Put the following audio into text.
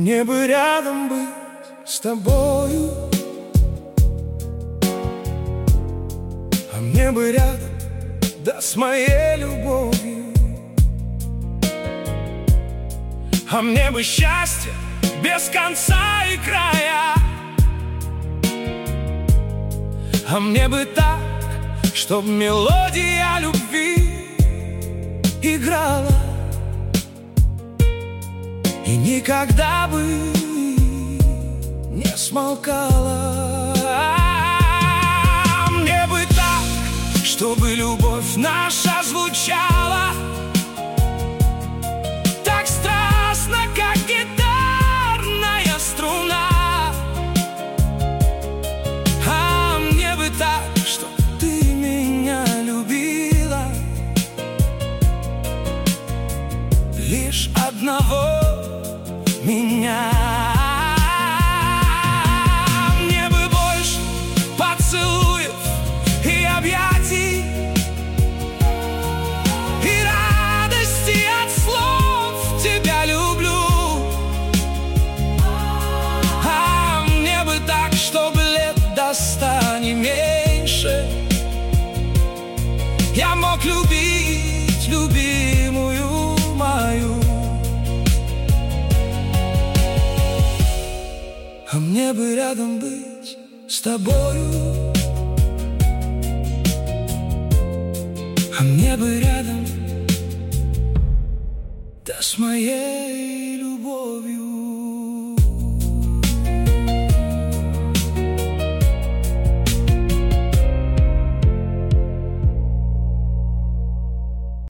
мне бы рядом быть с тобою, а мне бы рядом, да с моей любовью. А мне бы счастье без конца и края, а мне бы так, чтоб мелодия любви играла и никогда бы не смолкала. Мне бы так, чтобы любовь наша звучала так страстно, как гитарная струна. А мне бы так, чтоб ты меня любила, лишь одного меня. Мне бы больше поцелуев и объятий, и радости от слов «тебя люблю». А мне бы так, чтобы лет до 100 не меньше я мог любить любимую мою. А мне бы рядом быть с тобою, а мне бы рядом, да с моей любовью.